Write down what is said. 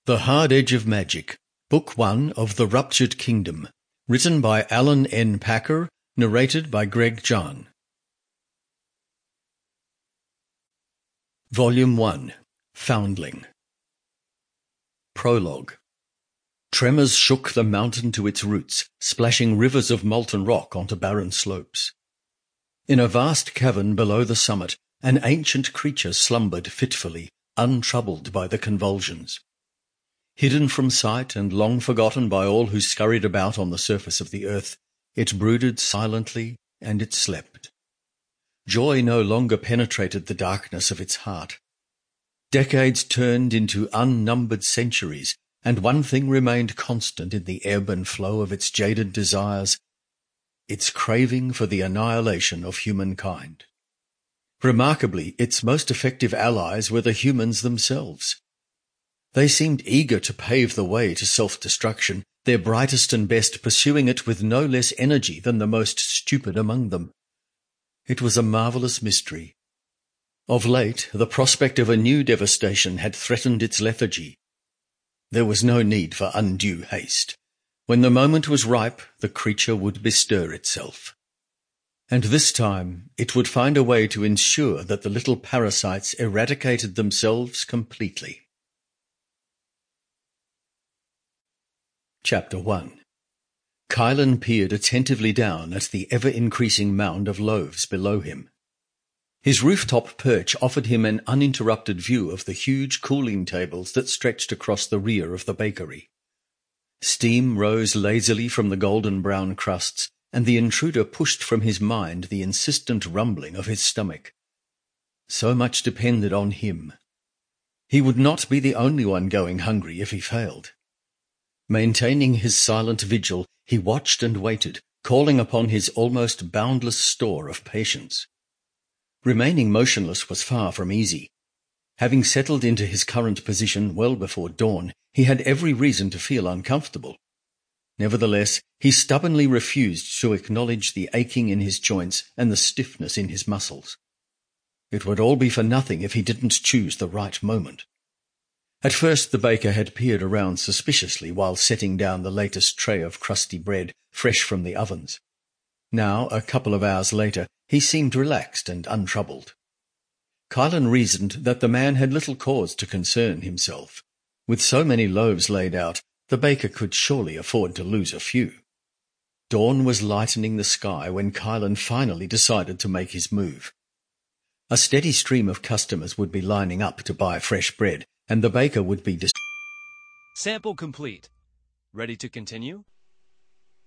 The Hard Edge of Magic, Book 1 of The Ruptured Kingdom, written by Alan N. Packer, narrated by Greg John. Volume 1, Foundling. Prologue. Tremors shook the mountain to its roots, splashing rivers of molten rock onto barren slopes. In a vast cavern below the summit, an ancient creature slumbered fitfully, untroubled by the convulsions. Hidden from sight and long forgotten by all who scurried about on the surface of the earth, it brooded silently and it slept. Joy no longer penetrated the darkness of its heart. Decades turned into unnumbered centuries, and one thing remained constant in the ebb and flow of its jaded desires: its craving for the annihilation of humankind. Remarkably, its most effective allies were the humans themselves. They seemed eager to pave the way to self-destruction, their brightest and best pursuing it with no less energy than the most stupid among them. It was a marvelous mystery. Of late, the prospect of a new devastation had threatened its lethargy. There was no need for undue haste. When the moment was ripe, the creature would bestir itself. And this time, it would find a way to ensure that the little parasites eradicated themselves completely. Chapter 1. Kylan peered attentively down at the ever-increasing mound of loaves below him. His rooftop perch offered him an uninterrupted view of the huge cooling tables that stretched across the rear of the bakery. Steam rose lazily from the golden-brown crusts, and the intruder pushed from his mind the insistent rumbling of his stomach. So much depended on him. He would not be the only one going hungry if he failed. Maintaining his silent vigil, he watched and waited, calling upon his almost boundless store of patience. Remaining motionless was far from easy. Having settled into his current position well before dawn, he had every reason to feel uncomfortable. Nevertheless, he stubbornly refused to acknowledge the aching in his joints and the stiffness in his muscles. It would all be for nothing if he didn't choose the right moment. At first the baker had peered around suspiciously while setting down the latest tray of crusty bread, fresh from the ovens. Now, a couple of hours later, he seemed relaxed and untroubled. Kylan reasoned that the man had little cause to concern himself. With so many loaves laid out, the baker could surely afford to lose a few. Dawn was lightening the sky when Kylan finally decided to make his move. A steady stream of customers would be lining up to buy fresh bread, and the baker would be Sample complete. Ready to continue?